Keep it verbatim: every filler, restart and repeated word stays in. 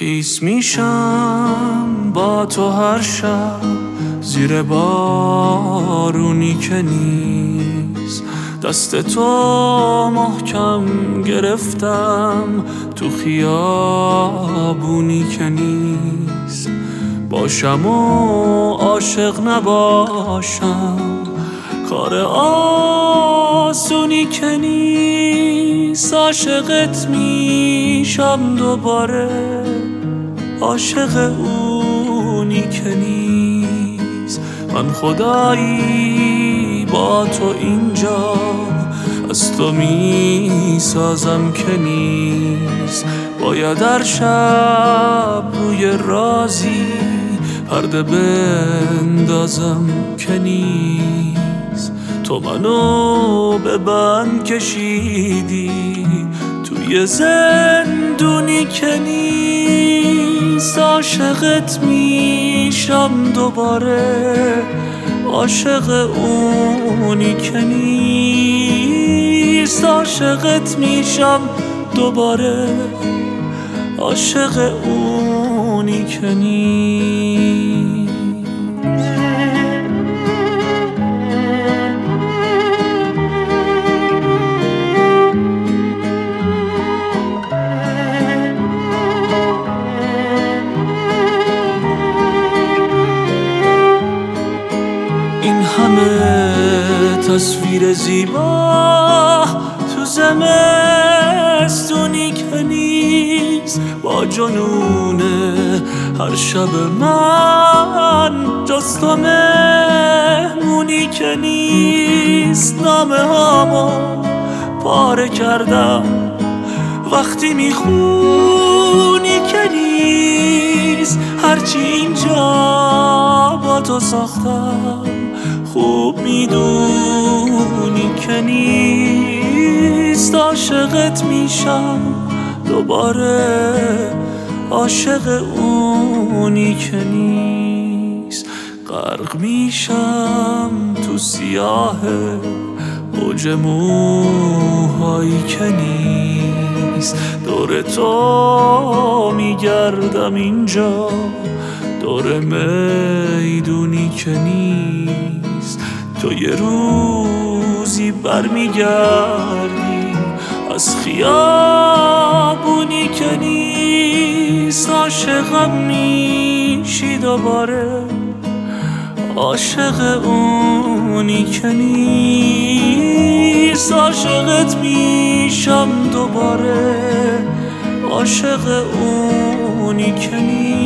خیس میشم با تو هر شب زیر بارونی که نیست، دست تو محکم گرفتم تو خیابونی که نیست. باشم و عاشق نباشم کار آسونی که نیست. عاشقت میشم دوباره، عاشق اونی که نیست. من خدایی با تو اینجا از تو میسازم که نیست. باید در شب روی رازی پرده بندازم که نیست. تو منو به بند کشیدی توی زندونی که نیست. عاشقت میشم دوباره، عاشق اونی که نیست. عاشقت میشم دوباره، عاشق اونی که نیست. این همه تصویر زیبا تو زمستونی که نیست. با جنون هر شب من جز تو مهمونی که نیست. نامه هامو پاره کردم وقتی میخونی که نیست. هرچی اینجا با تو ساختم خوب میدونی که نیست. عاشقت میشم دوباره، عاشق اونی که نیست. غرق میشم تو سیاه موج موهایی که نیست. دور تو میگردم اینجا، دور میدونی که نیست. تو یه روزی برمیگردی از خیابونی که نیست. عاشقم میشی دوباره، عاشق اونی که نیست. عاشقت میشم دوباره، عاشق اونی که نیست.